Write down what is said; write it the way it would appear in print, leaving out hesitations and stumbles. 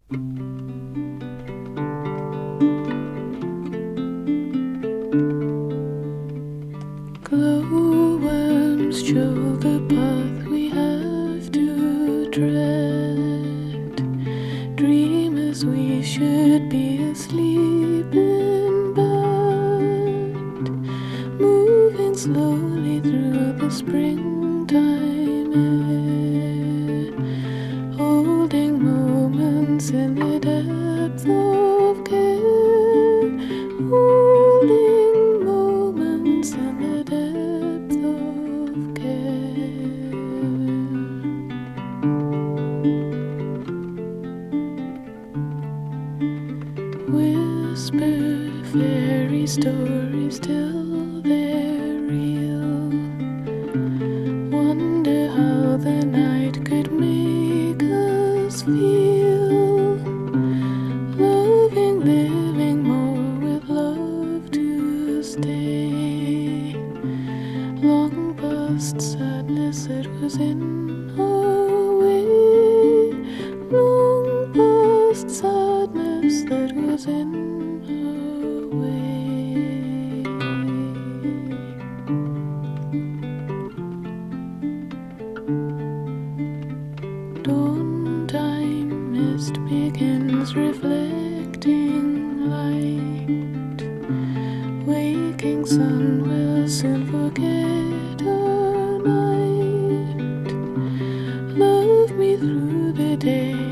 Glowworms show the path we have to tread. Dreamers, we should be asleep in bed, moving slowly through the springtime air, holding moments in the depth of care, holding moments in the depth of care. Whisper fairy stories till they're real. Wonder how the night could make us feel. Loving, living more with love to stay. Long past sadness that was in our way. Long past sadness that was in our way. Dawn time mist begins reflecting light. Waking sun will soon forget our night. Love me through the day.